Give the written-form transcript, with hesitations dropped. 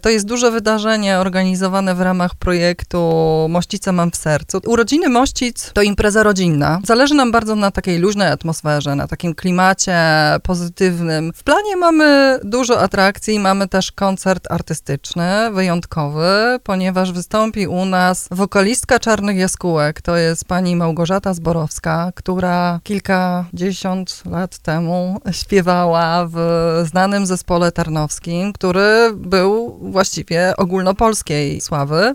To jest duże wydarzenie organizowane w ramach projektu Mościce mam w sercu. Urodziny Mościc to impreza rodzinna. Zależy nam bardzo na takiej luźnej atmosferze, na takim klimacie pozytywnym. W planie mamy dużo atrakcji, mamy też koncert artystyczny, wyjątkowy, ponieważ wystąpi u nas wokalistka Czarnych Jaskółek. To jest pani Małgorzata Zborowska, która kilkadziesiąt lat temu śpiewała w znanym zespole tarnowskim, który był właściwie ogólnopolskiej sławy.